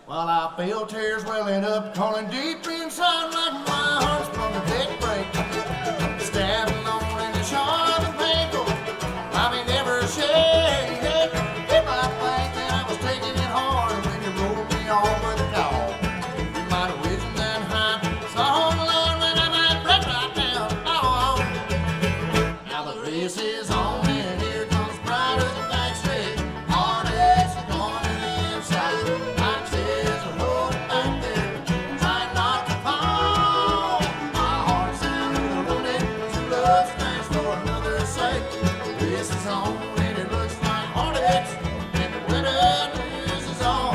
While I feel tears welling up, calling deep inside like my heart's from the deck break. Stabbing alone in the sharp and painful, I may never shake. If I think that I was taking it hard when you rolled me off with a call, you might have risen that high, saw the line when I might break right down. Oh, now the race is on and here comes pride of the backstretch. Heartaches are going to the inside. My tears are holding back there, trying not to fall. My heart's out running, true love stands for another's sake. The race is on and it looks like heartaches, and the winner loses all.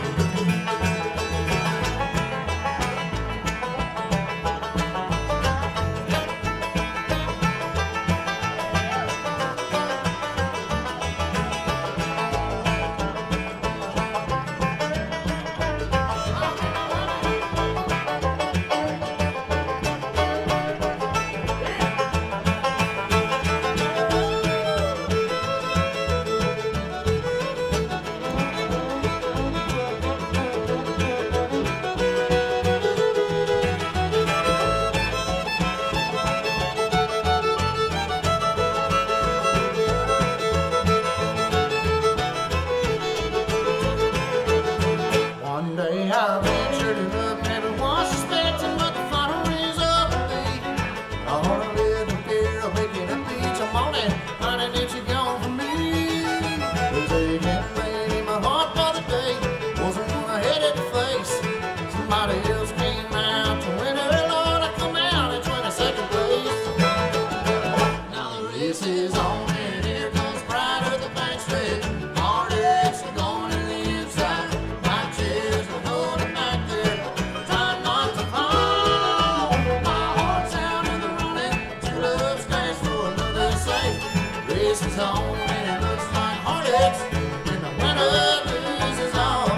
One day I ventured in love, never was suspecting, but the final is up to me. I wanna live in fear of waking up each morning, finding that you're gone from me. There's aching pain in my heart for the day, wasn't one I headed to face. Somebody else came out to win her, Lord, I come out in 22nd place. Now the race is on and here comes pride of the backstretch. Heartaches are going to the inside. My tears are holding back there, trying not to fall. My heart's out in the running, true love stands for another's sake. Race is on and it looks like heartaches, and the winner loses all.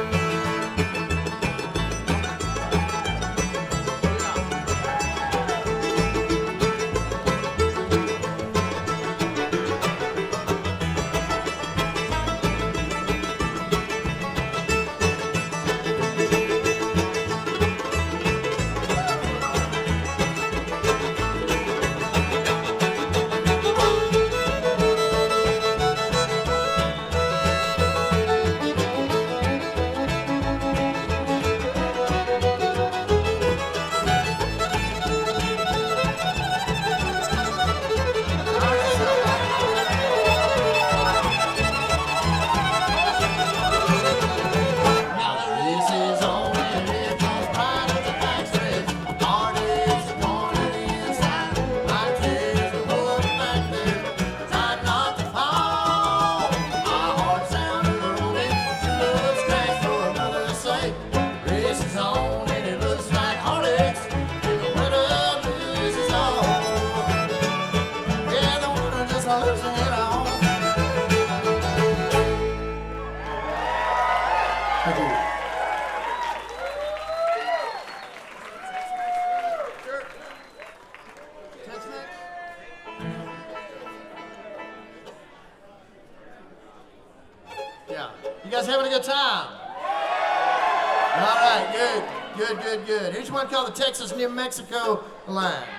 Now the race is on and here comes pride of the backstretch. Heartaches are going to the inside. My tears are holding back there, trying not to fall. My heart's out in the running, true love stands for another's sake. Race is on and it looks like heartaches, and the winner loses all. Yeah, the winner just losing it all. Thank you. Yeah. You guys having a good time? All right, good. Here's one called the Texas New Mexico line.